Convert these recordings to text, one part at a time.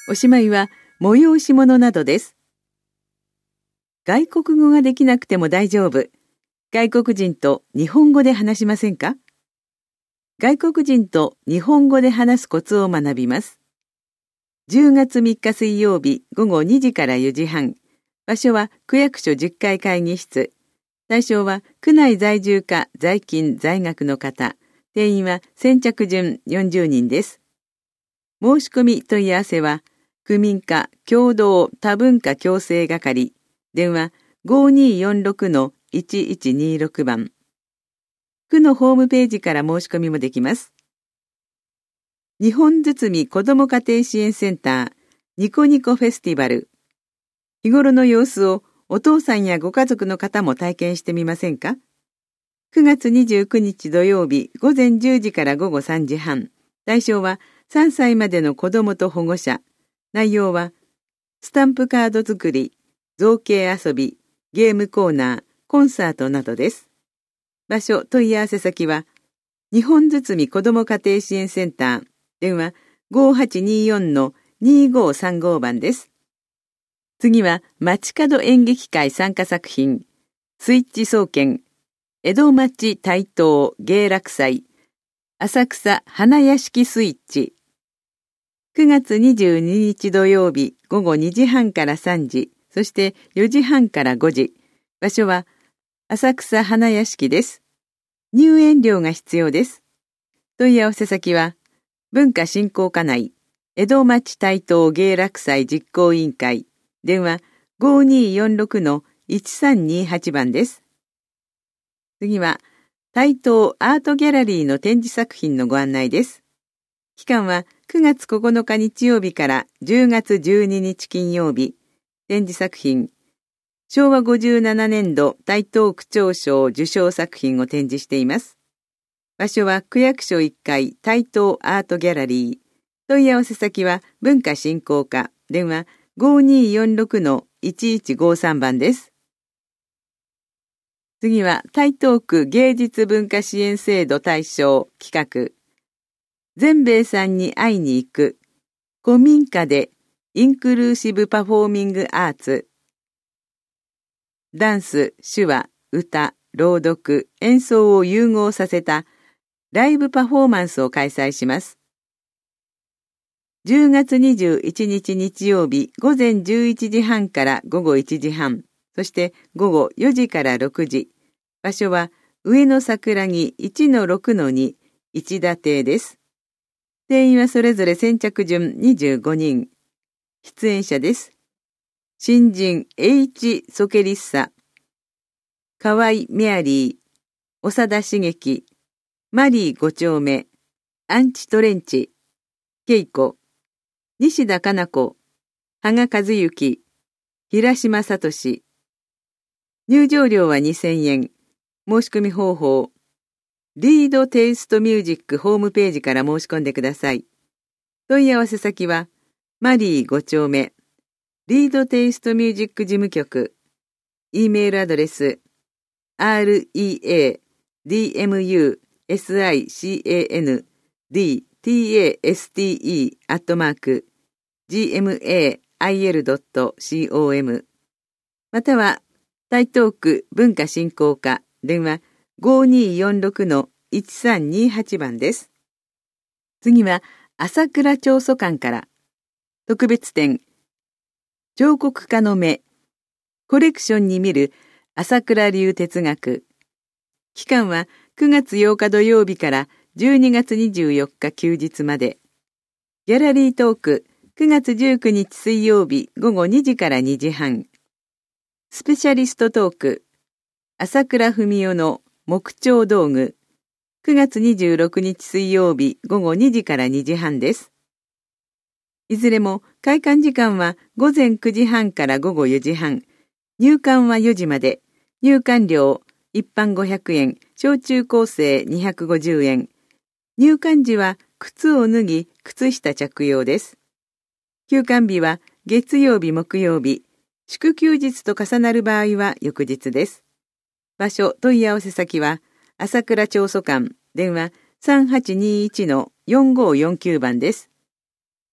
おしまいは催し物などです。外国語ができなくても大丈夫。外国人と日本語で話しませんか？外国人と日本語で話すコツを学びます。10月3日水曜日午後2時から4時半。場所は区役所10階会議室。対象は区内在住か在勤在学の方。定員は先着順40人です。申し込み問い合わせは、区民課共同多文化共生係。電話5246-1126番。区のホームページから申し込みもできます。日本包子ども家庭支援センターニコニコフェスティバル。日頃の様子をお父さんやご家族の方も体験してみませんか？ 9 月29日土曜日午前10時から午後3時半。対象は3歳までの子どもと保護者。内容はスタンプカード作り、造形遊び、ゲームコーナー、コンサートなどです。場所、問い合わせ先は、日本包子ども家庭支援センター、電話5824-2535番です。次は、街角演劇会参加作品、スイッチ総研、江戸町台東芸楽祭、浅草花屋敷スイッチ。9月22日土曜日午後2時半から3時、そして4時半から5時。場所は浅草花屋敷です。入園料が必要です。問い合わせ先は、文化振興課内、江戸町台東芸楽祭実行委員会、電話5246-1328番です。次は、台東アートギャラリーの展示作品のご案内です。期間は9月9日日曜日から10月12日金曜日。展示作品、昭和57年度台東区長賞受賞作品を展示しています。場所は区役所1階台東アートギャラリー。問い合わせ先は文化振興課。電話5246-1153番です。次は台東区芸術文化支援制度対象企画。全米さんに会いに行く。古民家でインクルーシブパフォーミングアーツ。ダンス、手話、歌、朗読、演奏を融合させたライブパフォーマンスを開催します。10月21日日曜日午前11時半から午後1時半、そして午後4時から6時。場所は上野桜木 1-6-2 一田邸です。定員はそれぞれ先着順25人。出演者です。新人 H ソケリッサ、河合メアリー、長田茂樹、マリー5丁目、アンチトレンチ、恵子、西田かな子、羽賀和幸、平島聡。入場料は2000円。申し込み方法、リードテイストミュージックホームページから申し込んでください。問い合わせ先は、マリー5丁目、リードテイストミュージック事務局、E メールアドレス、readsicandaste@gmail.com または、台東区文化振興課電話5246-1328番です。次は、朝倉長祖館から特別展、彫刻家の目、コレクションに見る朝倉流哲学。期間は9月8日土曜日から12月24日休日まで。ギャラリートーク9月19日水曜日午後2時から2時半。スペシャリストトーク、朝倉文夫の木彫道具。9月26日水曜日午後2時から2時半です。いずれも開館時間は午前9時半から午後4時半。入館は4時まで。入館料、一般500円、小中高生250円。入館時は靴を脱ぎ、靴下着用です。休館日は月曜日、木曜日。祝休日と重なる場合は翌日です。場所、問い合わせ先は、朝倉長祖館、電話3821-4549番です。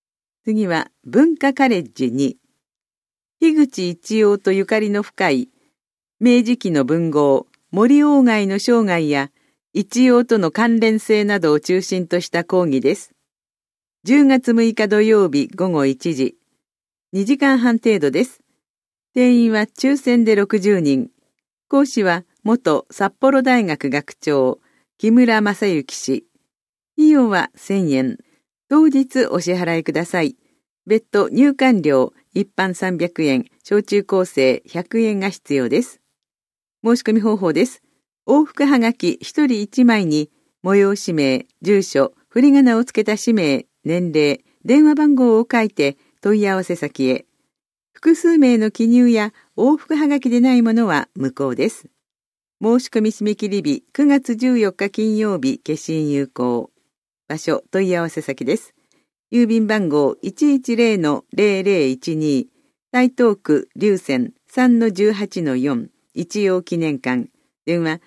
次は文化カレッジに、樋口一葉とゆかりの深い明治期の文豪、森鴎外の生涯や一葉との関連性などを中心とした講義です。10月6日土曜日午後1時、2時間半程度です。定員は抽選で60人。講師は元札幌大学学長、木村正幸氏。費用は1000円。当日お支払いください。別途入館料一般300円、小中高生100円が必要です。申し込み方法です。往復はがき1人1枚に、催し名、住所、振り仮名をつけた氏名、年齢、電話番号を書いて問い合わせ先へ。複数名の記入や往復はがきでないものは無効です。申し込み締め切り日9月14日金曜日消印有効。場所、問い合わせ先です。郵便番号 110-0012 台東区龍泉 3-18-4 一葉記念館。電話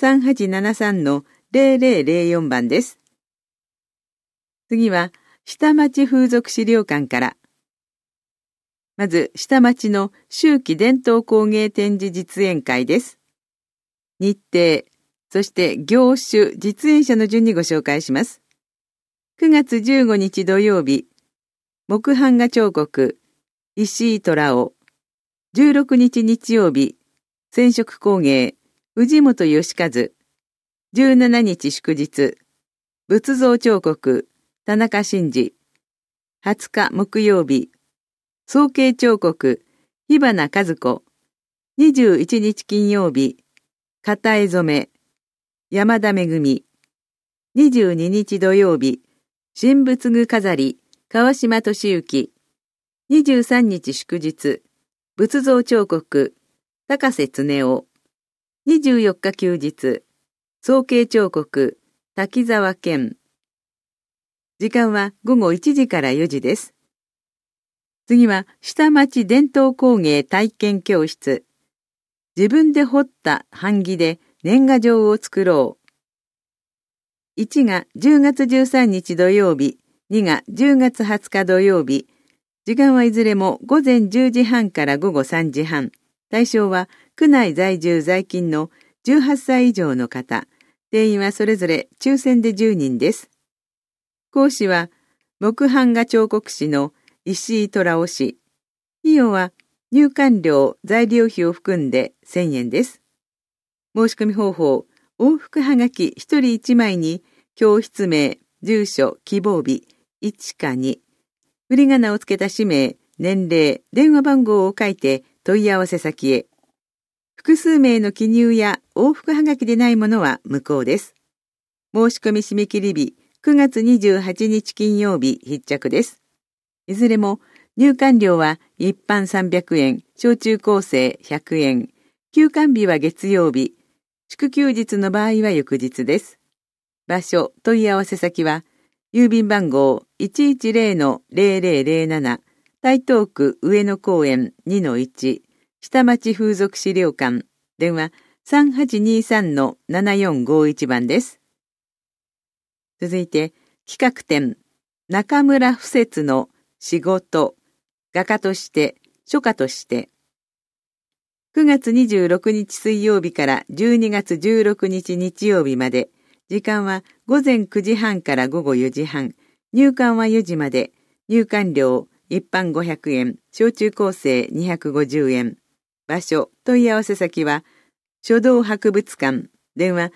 3873-0004 番です。次は下町風俗資料館から。まず下町の秋季伝統工芸展示実演会です。日程、そして業種、実演者の順にご紹介します。9月15日土曜日、木版画彫刻、石井虎雄。16日日曜日、染色工芸、藤本義和。17日祝日、仏像彫刻、田中真嗣。20日木曜日、草形彫刻、火花和子。21日金曜日、型絵染め、山田めぐみ。22日土曜日、神仏具飾り、川島俊之。23日祝日、仏像彫刻、高瀬恒夫。24日休日、草形彫刻、滝沢健。時間は午後1時から4時です。次は下町伝統工芸体験教室。自分で彫った版木で年賀状を作ろう。1が10月13日土曜日、2が10月20日土曜日。時間はいずれも午前10時半から午後3時半。対象は区内在住在勤の18歳以上の方。定員はそれぞれ抽選で10人です。講師は木版画彫刻師の石井虎雄氏。費用は入館料、材料費を含んで1000円です。申し込み方法、往復はがき1人1枚に教室名、住所、希望日、1か2。振り仮名をつけた氏名、年齢、電話番号を書いて問い合わせ先へ。複数名の記入や往復はがきでないものは無効です。申し込み締め切り日、9月28日金曜日必着です。いずれも入館料は一般300円、小中高生100円、休館日は月曜日、祝休日の場合は翌日です。場所、問い合わせ先は、郵便番号 110-0007 台東区上野公園 2-1 下町風俗資料館。電話 3823-7451 番です。続いて企画展、中村不節の仕事、画家として書家として。9月26日水曜日から12月16日日曜日まで。時間は午前9時半から午後4時半。入館は4時まで。入館料一般500円、小中高生250円。場所、問い合わせ先は書道博物館。電話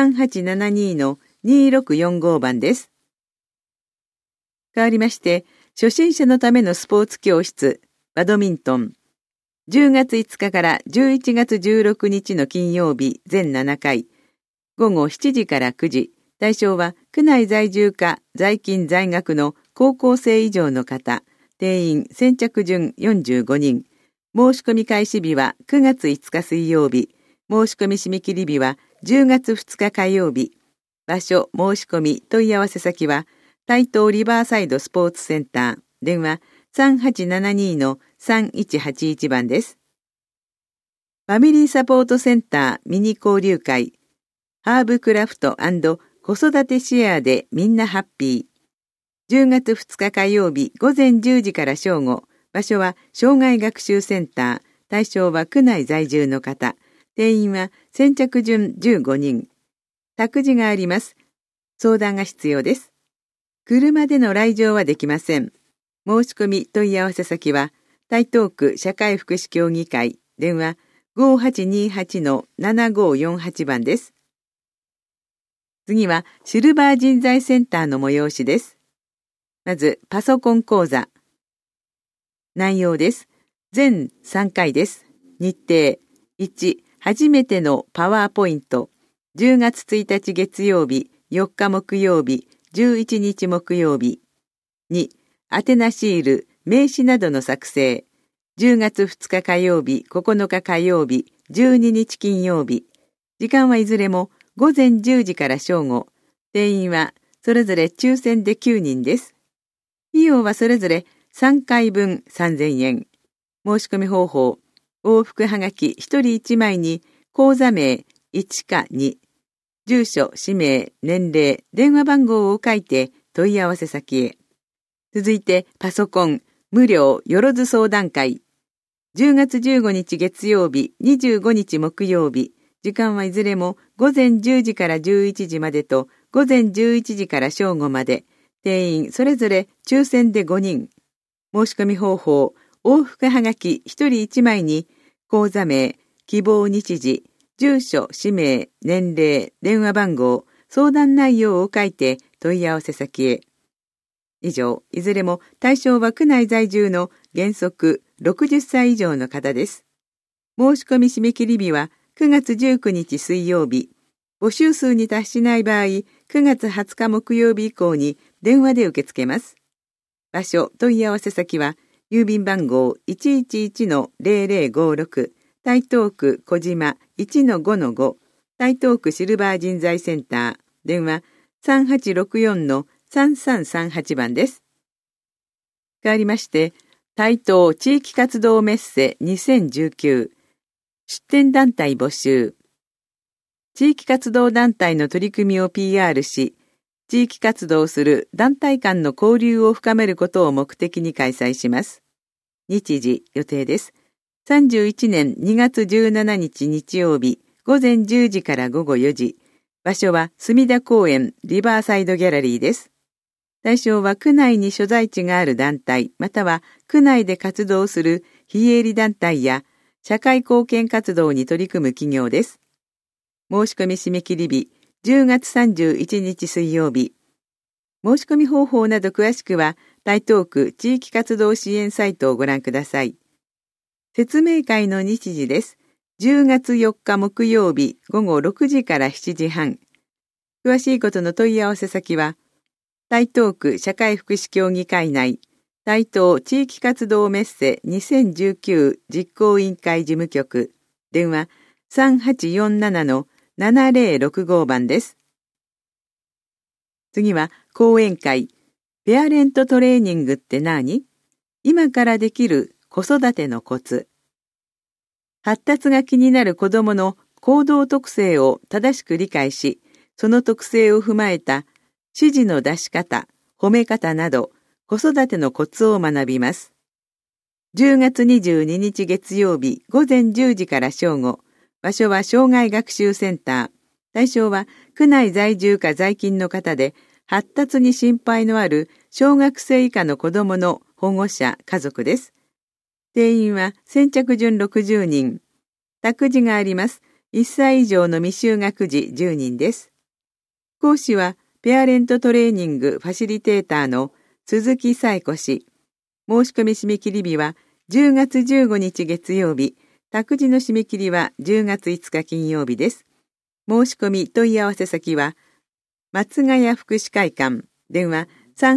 3872-2645 番です。代わりまして、初心者のためのスポーツ教室、バドミントン。10月5日から11月16日の金曜日全7回。午後7時から9時。対象は区内在住か在勤在学の高校生以上の方。定員先着順45人。申し込み開始日は9月5日水曜日。申し込み締め切り日は10月2日火曜日。場所、申し込み、問い合わせ先は台東リバーサイドスポーツセンター。電話 3872-3181 番です。ファミリーサポートセンターミニ交流会。ハーブクラフト&子育てシェアでみんなハッピー。 10月2日火曜日午前10時から正午。場所は障害学習センター。対象は区内在住の方。定員は先着順15人。託児があります。相談が必要です。車での来場はできません。申し込み問い合わせ先は、台東区社会福祉協議会、電話 5828-7548 番です。次はシルバー人材センターの催しです。まず、パソコン講座。内容です。全3回です。日程。1、初めてのパワーポイント。10月1日月曜日、4日木曜日、11日木曜日。2、宛名シール、名刺などの作成。10月2日火曜日、9日火曜日、12日金曜日。時間はいずれも午前10時から正午。定員はそれぞれ抽選で9人です。費用はそれぞれ3回分3000円。申し込み方法。往復はがき1人1枚に口座名1か2。住所、氏名、年齢、電話番号を書いて問い合わせ先へ。続いてパソコン無料よろず相談会。10月15日月曜日、25日木曜日。時間はいずれも午前10時から11時までと午前11時から正午まで。定員それぞれ抽選で5人。申し込み方法。往復はがき1人1枚に口座名、希望日時、住所、氏名、年齢、電話番号、相談内容を書いて問い合わせ先へ。以上、いずれも対象は区内在住の原則60歳以上の方です。申し込み締め切り日は9月19日水曜日。募集数に達しない場合、9月20日木曜日以降に電話で受け付けます。場所、問い合わせ先は、郵便番号 111-0056、台東区小島 1-5-5、台東区シルバー人材センター、電話 3864-3338 番です。変わりまして、台東地域活動メッセ2019、出展団体募集。地域活動団体の取り組みを PR し、地域活動する団体間の交流を深めることを目的に開催します。日時、予定です。31年2月17日日曜日、午前10時から午後4時。場所は隅田公園リバーサイドギャラリーです。対象は区内に所在地がある団体、または区内で活動する非営利団体や社会貢献活動に取り組む企業です。申し込み締め切り日、10月31日水曜日。申し込み方法など詳しくは、台東区地域活動支援サイトをご覧ください。説明会の日時です。10月4日木曜日午後6時から7時半。詳しいことの問い合わせ先は、台東区社会福祉協議会内、台東地域活動メッセ2019実行委員会事務局、電話 3847-7065 番です。次は講演会、ペアレントトレーニングって何？今からできる子育てのコツ。発達が気になる子どもの行動特性を正しく理解し、その特性を踏まえた指示の出し方、褒め方など、子育てのコツを学びます。10月22日月曜日午前10時から正午。場所は障害学習センター。対象は区内在住か在勤の方で、発達に心配のある小学生以下の子どもの保護者、家族です。定員は先着順60人。託児があります。1歳以上の未就学児10人です。講師はペアレントトレーニングファシリテーターの鈴木彩子氏。申し込み締め切り日は10月15日月曜日。託児の締め切りは10月5日金曜日です。申し込み問い合わせ先は、松ヶ谷福祉会館、電話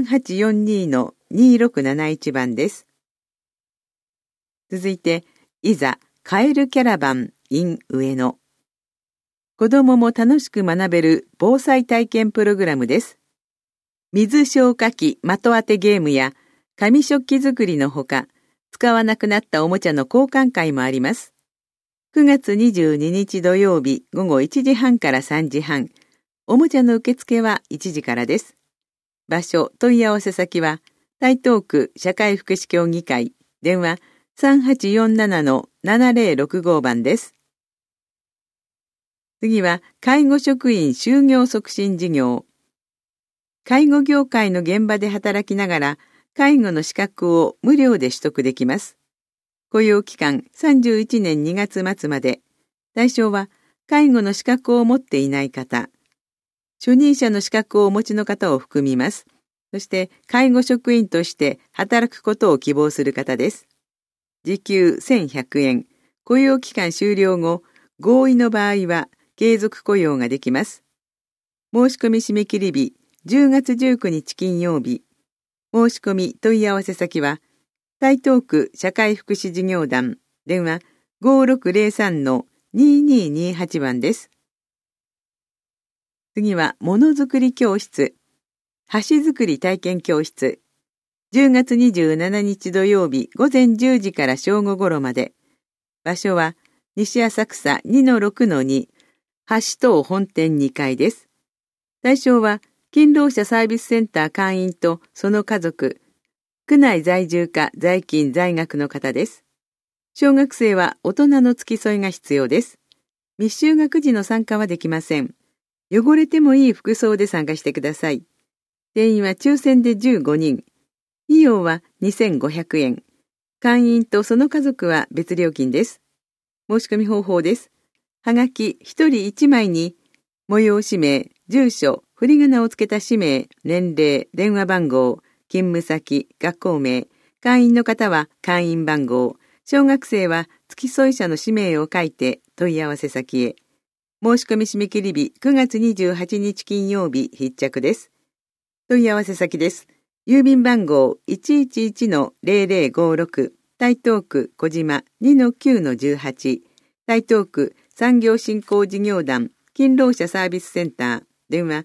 3842-2671 番です。続いて、いざ、カエルキャラバン in 上野。子供も楽しく学べる防災体験プログラムです。水消火器的当てゲームや紙食器作りのほか、使わなくなったおもちゃの交換会もあります。9月22日土曜日午後1時半から3時半。おもちゃの受付は1時からです。 場所、問い合わせ先は、台東区社会福祉協議会、電話3847-7065番です。次は、介護職員就業促進事業。介護業界の現場で働きながら、介護の資格を無料で取得できます。雇用期間31年2月末まで。対象は、介護の資格を持っていない方、初任者の資格をお持ちの方を含みます。そして、介護職員として働くことを希望する方です。時給1100円。雇用期間終了後、合意の場合は継続雇用ができます。申し込み締め切り日、10月19日金曜日。申し込み問い合わせ先は、台東区社会福祉事業団、電話5603-2228番です。次は、ものづくり教室、箸作り体験教室。10月27日土曜日午前10時から正午頃まで。場所は、西浅草 2-6-2、箸等本店2階です。対象は、勤労者サービスセンター会員とその家族、区内在住か在勤在学の方です。小学生は大人の付き添いが必要です。未就学児の参加はできません。汚れてもいい服装で参加してください。定員は抽選で15人。費用は2500円。会員とその家族は別料金です。申し込み方法です。はがき1人1枚に、催し名、住所、振り仮名をつけた氏名、年齢、電話番号、勤務先、学校名、会員の方は会員番号、小学生は付き添い者の氏名を書いて問い合わせ先へ。申し込み締め切り日9月28日金曜日必着です。問い合わせ先です。郵便番号 111-0056 台東区小島 2-9-18 台東区産業振興事業団勤労者サービスセンター電話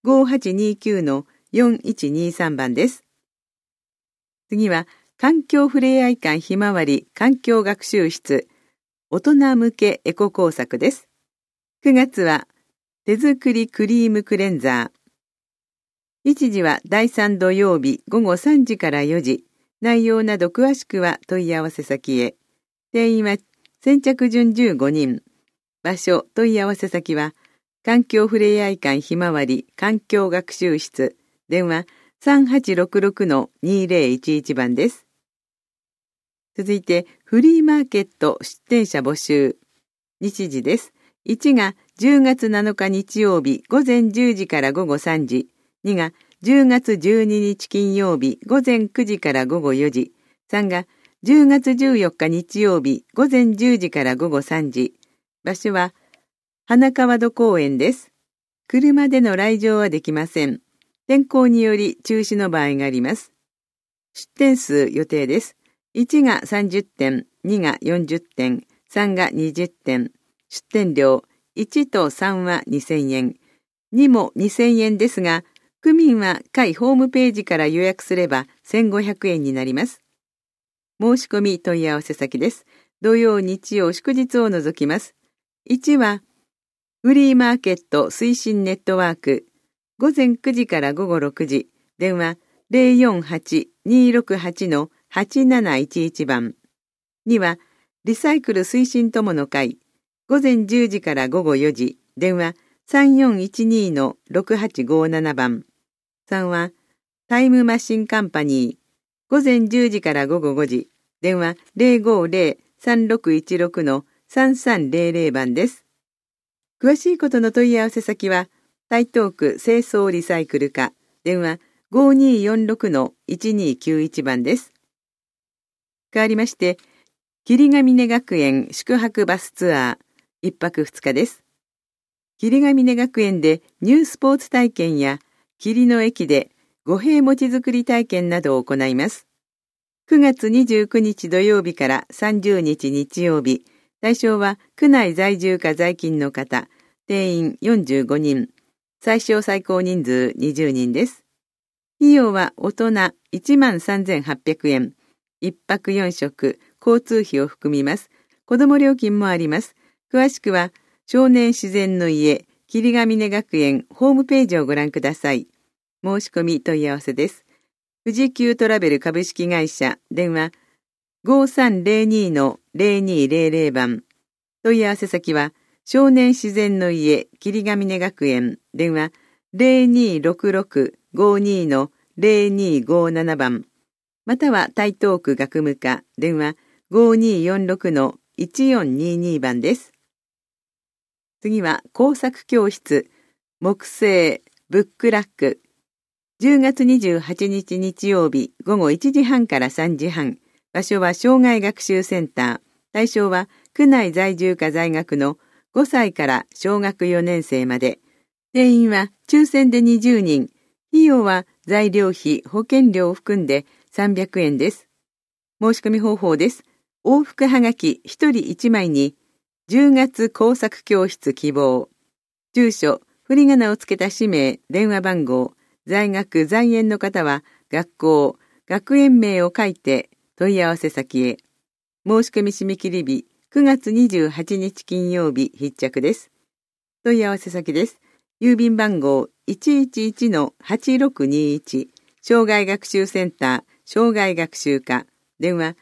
5829-4123 番です。次は環境ふれあい館ひまわり環境学習室大人向けエコ工作です。9月は手作りクリームクレンザー。日時は第3土曜日午後3時から4時。内容など詳しくは問い合わせ先へ。定員は先着順15人。場所、問い合わせ先は、環境ふれあい館ひまわり環境学習室。電話3866-2011番です。続いて、フリーマーケット出店者募集。日時です。1が10月7日日曜日午前10時から午後3時。2が10月12日金曜日午前9時から午後4時。3が10月14日日曜日午前10時から午後3時。場所は花川戸公園です。車での来場はできません。天候により中止の場合があります。出店数予定です。1が30点、2が40点、3が20点。出店料1と3は2000円。2も2000円ですが、区民は会ホームページから予約すれば1500円になります。申し込み問い合わせ先です。土曜、日曜、祝日を除きます。1は、フリーマーケット推進ネットワーク。午前9時から午後6時。電話048-268-8711番。2は、リサイクル推進友の会。午前10時から午後4時。電話3412-6857番。3は、タイムマシンカンパニー。午前10時から午後5時。電話050-3616-3300番です。詳しいことの問い合わせ先は、台東区清掃リサイクル課。電話5246-1291番です。変わりまして、霧ヶ峰学園宿泊バスツアー、1泊2日です。霧ヶ峰学園でニュースポーツ体験や、霧の駅で五平餅作り体験などを行います。9月29日土曜日から30日日曜日。対象は区内在住か在勤の方。定員45人。最小最高人数20人です。費用は大人13,800円。1泊4食、交通費を含みます。子供料金もあります。詳しくは少年自然の家、霧ヶ峰学園ホームページをご覧ください。 申し込み問い合わせです。富士急トラベル株式会社、電話 5302-0200 番。問い合わせ先は、少年自然の家、霧ヶ峰学園、電話 0266-52-0257 番。または台東区学務課、電話 5246-1422 番です。次は工作教室、木星、ブックラック。10月28日日曜日午後1時半から3時半。場所は障害学習センター。対象は区内在住か在学の5歳から小学4年生まで。定員は抽選で20人。費用は材料費、保険料を含んで300円です。申し込み方法です。往復はがき1人1枚に、10月工作教室希望。住所、振り仮名をつけた氏名、電話番号、在学在園の方は学校、学園名を書いて問い合わせ先へ。申し込み締め切り日9月28日金曜日必着です。問い合わせ先です。郵便番号 111-8621 障害学習センター障害学習課電話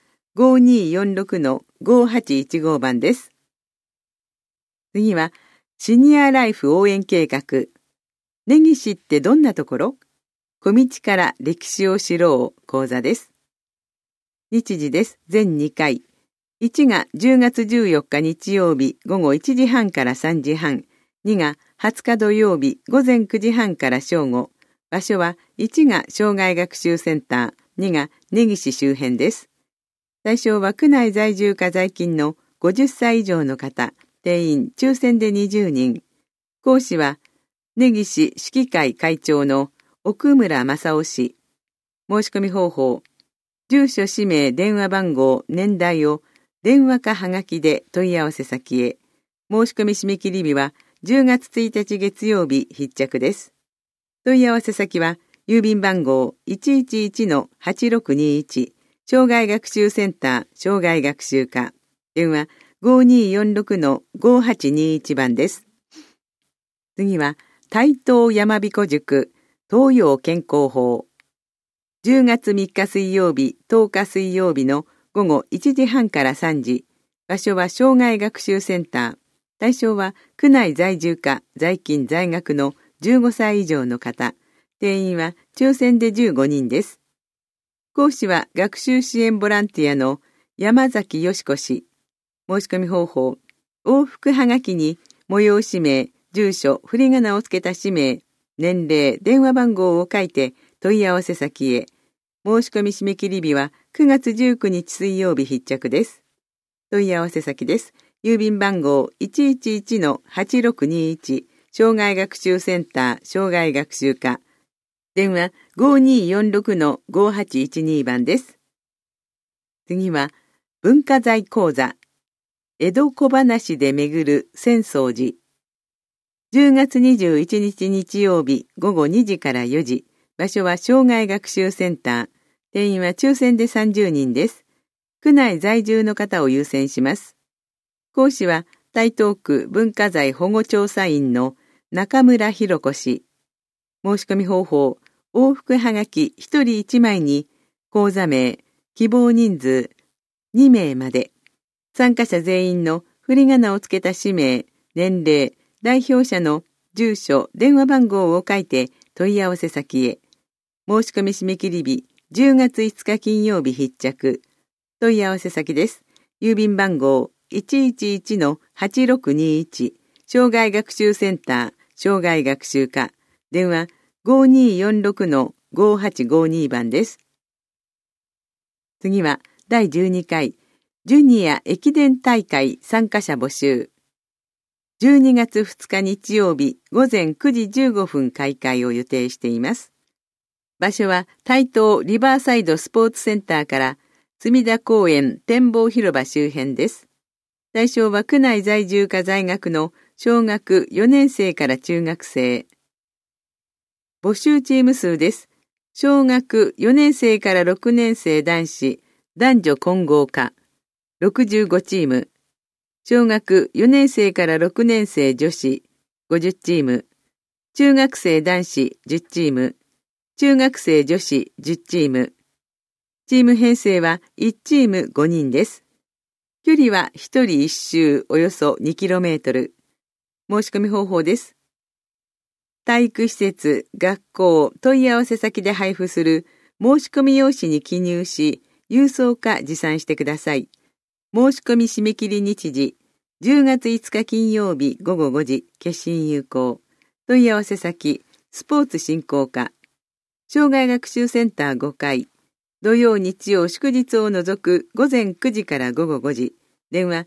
5246-5815 番です。次はシニアライフ応援計画。根岸ってどんなところ？小道から歴史を知ろう講座です。日時です。全2回。1が10月14日日曜日午後1時半から3時半。2が20日土曜日午前9時半から正午。場所は1が障害学習センター、2が根岸周辺です。対象は区内在住か在勤の50歳以上の方。定員抽選で20人。講師は根岸市議会会長の奥村正夫氏。申し込み方法。住所、氏名、電話番号、年代を電話かはがきで問い合わせ先へ。申し込み締め切り日は10月1日月曜日必着です。問い合わせ先は郵便番号 111-8621 障害学習センター障害学習課電話 5246-5821 番です。次は台東山彦塾東洋健康法。10月3日水曜日、10日水曜日の午後1時半から3時。場所は障害学習センター。対象は区内在住か在勤在学の15歳以上の方。定員は抽選で15人です。講師は学習支援ボランティアの山崎よし子氏。申し込み方法。往復はがきに催し名、住所、振り仮名をつけた氏名、年齢、電話番号を書いて問い合わせ先へ。申し込み締め切り日は9月19日水曜日必着です。問い合わせ先です。郵便番号 111-8621 障害学習センター障害学習課電話 5246-5812 番です。次は文化財講座江戸小話で巡る浅草寺。10月21日日曜日午後2時から4時。場所は障害学習センター。定員は抽選で30人です。区内在住の方を優先します。講師は台東区文化財保護調査員の中村博子氏。申し込み方法。往復はがき1人1枚に講座名、希望人数2名まで。参加者全員の振り仮名をつけた氏名、年齢、代表者の住所、電話番号を書いて問い合わせ先へ。申し込み締め切り日、10月5日金曜日必着。問い合わせ先です。郵便番号 111-8621 障害学習センター障害学習課電話 5246-5852 番です。次は第12回ジュニア駅伝大会参加者募集。12月2日日曜日午前9時15分開会を予定しています。場所は台東リバーサイドスポーツセンターから隅田公園展望広場周辺です。対象は区内在住か在学の小学4年生から中学生。募集チーム数です。小学4年生から6年生男子、男女混合科、65チーム。小学4年生から6年生女子、50チーム。中学生男子10チーム。 中学生女子10チーム。チーム編成は1チーム5人です。距離は1人1周およそ 2km。申し込み方法です。体育施設、学校、問い合わせ先で配布する申し込み用紙に記入し、郵送か持参してください。申し込み締め切り日時、10月5日金曜日午後5時、決心有効。問い合わせ先、スポーツ振興課、障害学習センター5階、土曜日曜祝日を除く午前9時から午後5時、電話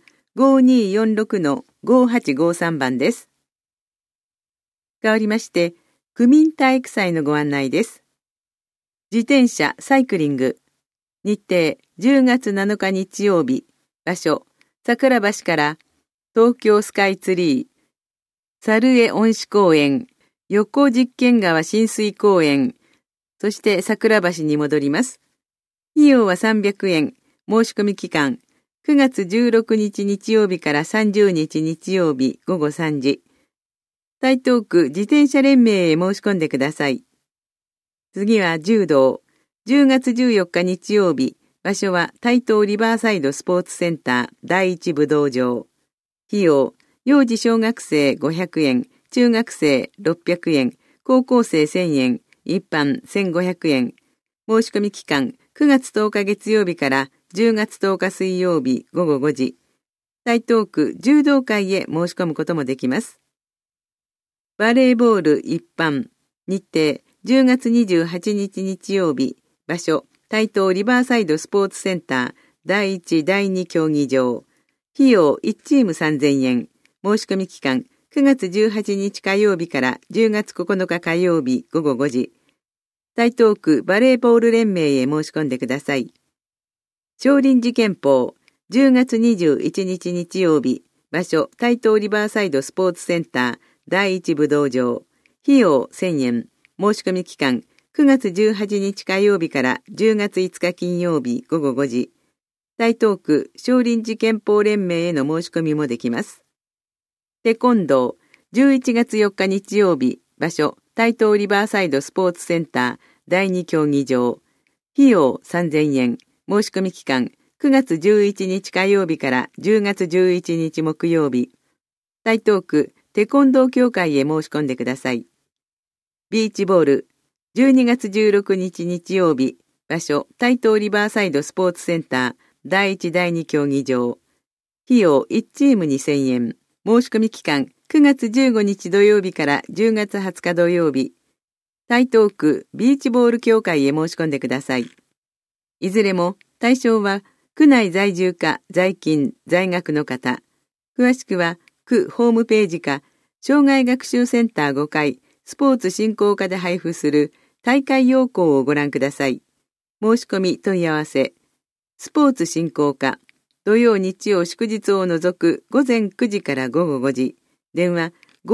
5246-5853 番です。代わりまして、区民体育祭のご案内です。自転車サイクリング、日程10月7日日曜日、場所、桜橋から東京スカイツリー、猿江恩賜公園、横実験川親水公園、そして桜橋に戻ります。費用は300円、申し込み期間、9月16日日曜日から30日日曜日午後3時。台東区自転車連盟へ申し込んでください。次は柔道、10月14日日曜日、場所は台東リバーサイドスポーツセンター第一武道場。費用、幼児小学生500円、中学生600円、高校生1000円、一般1500円。申し込み期間、9月10日月曜日から10月10日水曜日午後5時。台東区柔道会へ申し込むこともできます。バレーボール一般、日程10月28日日曜日、場所、台東リバーサイドスポーツセンター第1第2競技場。費用1チーム3000円。申し込み期間、9月18日火曜日から10月9日火曜日午後5時。台東区バレーボール連盟へ申し込んでください。少林寺拳法、10月21日日曜日、場所、台東リバーサイドスポーツセンター第一武道場。費用1000円。申し込み期間、9月18日火曜日から10月5日金曜日午後5時。台東区少林寺拳法連盟への申し込みもできます。テコンドー、11月4日日曜日、場所、台東リバーサイドスポーツセンター第2競技場。費用3000円。申し込み期間、9月11日火曜日から10月11日木曜日。台東区テコンドー協会へ申し込んでください。ビーチボール、12月16日日曜日、場所、台東リバーサイドスポーツセンター第1第2競技場。費用1チーム2000円。申し込み期間、9月15日土曜日から10月20日土曜日。台東区ビーチボール協会へ申し込んでください。いずれも対象は区内在住か在勤在学の方。詳しくは区ホームページか障害学習センター5階スポーツ振興課で配布する大会要項をご覧ください。申し込み問い合わせ。スポーツ振興課、土曜日曜祝日を除く午前9時から午後5時。電話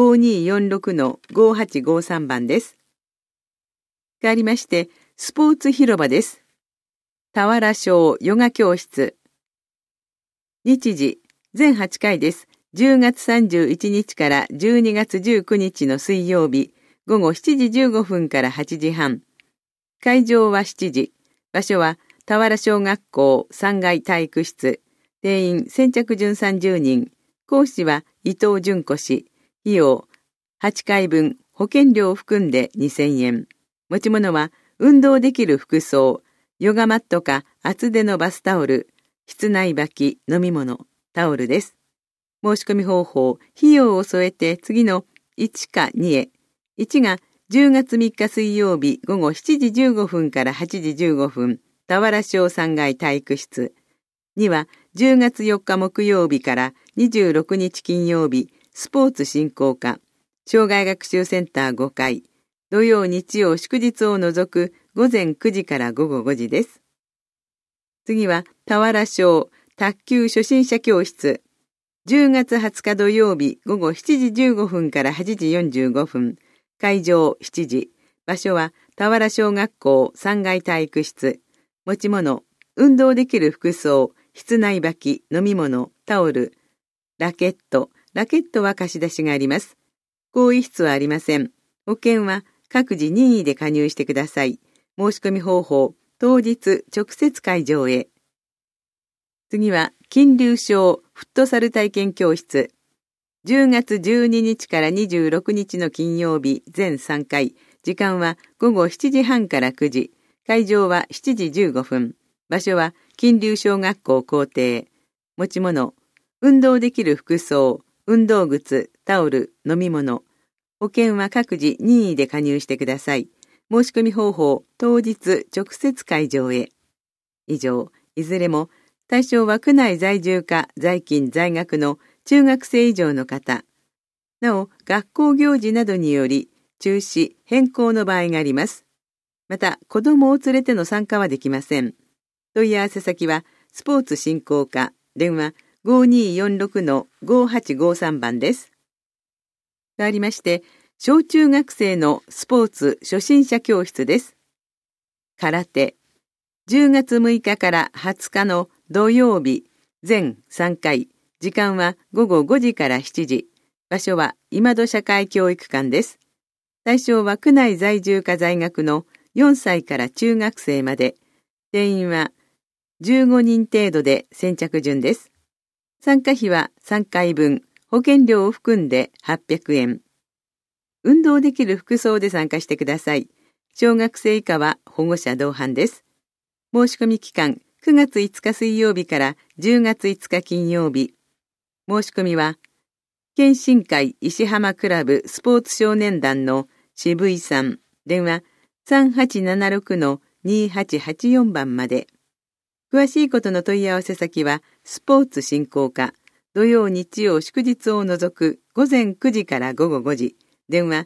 5246-5853 番です。変わりまして、スポーツ広場です。田原小ヨガ教室。日時、全8回です。10月31日から12月19日の水曜日、午後7時15分から8時半。会場は7時。場所は田原小学校3階体育室。定員先着順30人。講師は伊藤淳子氏。費用8回分保険料を含んで2000円。持ち物は運動できる服装、ヨガマットか厚手のバスタオル、室内履き、飲み物、タオルです。申し込み方法、費用を添えて次の1か2へ。1が10月3日水曜日午後7時15分から8時15分、田原小3階体育室。2は10月4日木曜日から26日金曜日、スポーツ振興課、障害学習センター5階、土曜日曜祝日を除く午前9時から午後5時です。次は田原小卓球初心者教室。10月20日土曜日午後7時15分から8時45分。会場7時。場所は田原小学校3階体育室。持ち物、運動できる服装、室内履き、飲み物、タオル、ラケットは貸し出しがあります。更衣室はありません。保険は各自任意で加入してください。申し込み方法、当日直接会場へ。次は、金龍賞フットサル体験教室。10月12日から26日の金曜日全3回。時間は午後7時半から9時。会場は7時15分。場所は金龍小学校校庭。持ち物、運動できる服装、運動靴、タオル、飲み物。保険は各自任意で加入してください。申し込み方法、当日直接会場へ。以上、いずれも対象は区内在住か在勤在学の中学生以上の方。なお、学校行事などにより中止、変更の場合があります。また、子供を連れての参加はできません。問い合わせ先は、スポーツ振興課、電話 5246-5853 番です。変わりまして、小中学生のスポーツ初心者教室です。空手、10月6日から20日の土曜日、全3回、時間は午後5時から7時、場所は今戸社会教育館です。対象は区内在住か在学の4歳から中学生まで、定員は15人程度で先着順です。参加費は3回分、保険料を含んで800円。運動できる服装で参加してください。小学生以下は保護者同伴です。申し込み期間9月5日水曜日から10月5日金曜日。申し込みは、県新会石浜クラブスポーツ少年団の渋井さん、電話 3876-2884 番まで。詳しいことの問い合わせ先は、スポーツ振興課、土曜日曜祝日を除く午前9時から午後5時、電話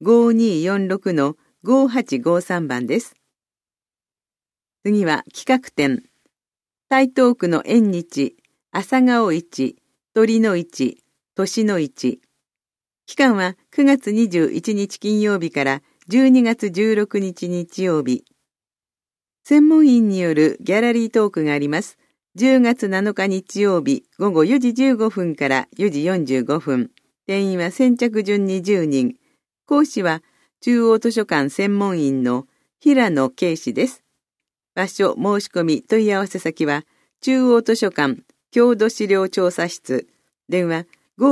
5246-5853 番です。次は企画展。台東区の縁日、朝顔市、鳥の市、年の市。期間は9月21日金曜日から12月16日日曜日。専門員によるギャラリートークがあります。10月7日日曜日午後4時15分から4時45分。定員は先着順20人。講師は中央図書館専門員の平野圭氏です。場所、申し込み、問い合わせ先は中央図書館郷土資料調査室。電話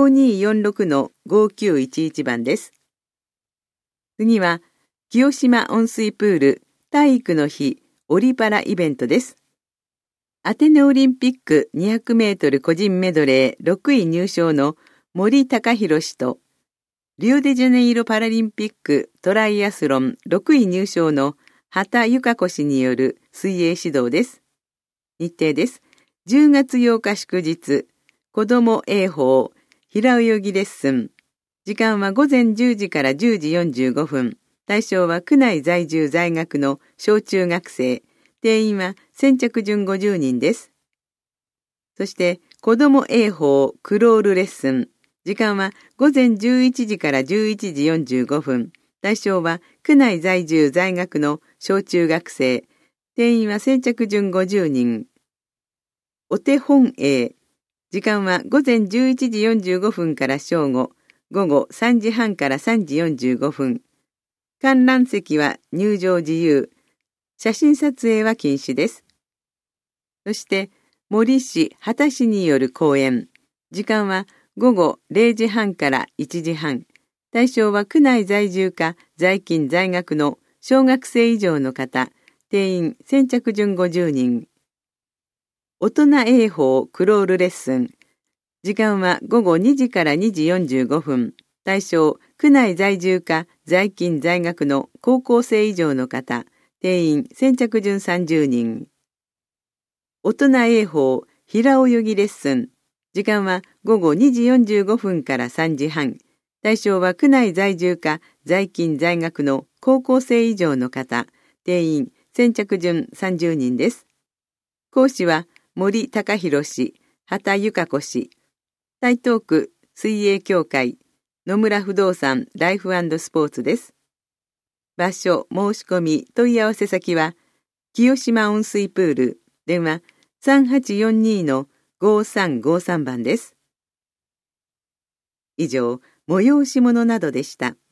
5246-5911 番です。次は清島温水プール体育の日オリパライベントです。アテネオリンピック200メートル個人メドレー6位入賞の森高弘氏と、リオデジャネイロパラリンピックトライアスロン6位入賞の畑由香子氏による水泳指導です。日程です。10月8日祝日、子ども泳法、平泳ぎレッスン。時間は午前10時から10時45分。対象は区内在住在学の小中学生。定員は先着順50人です。そして、子ども泳法クロールレッスン。時間は午前11時から11時45分。対象は区内在住在学の小中学生。定員は先着順50人。お手本泳。時間は午前11時45分から正午。午後3時半から3時45分。観覧席は入場自由。写真撮影は禁止です。そして、森市、畑市による講演。時間は午後0時半から1時半。対象は区内在住か在勤在学の小学生以上の方。定員先着順50人。大人泳法クロールレッスン。時間は午後2時から2時45分。対象、区内在住か在勤在学の高校生以上の方。定員先着順30人。大人泳法平泳ぎレッスン。時間は午後2時45分から3時半。対象は区内在住か在勤在学の高校生以上の方。定員先着順30人です。講師は森高弘氏、畑由香子氏。台東区水泳協会野村不動産ライフ&スポーツです。場所、申し込み、問い合わせ先は、清島温水プール、電話 3842-5353 番です。以上、催し物などでした。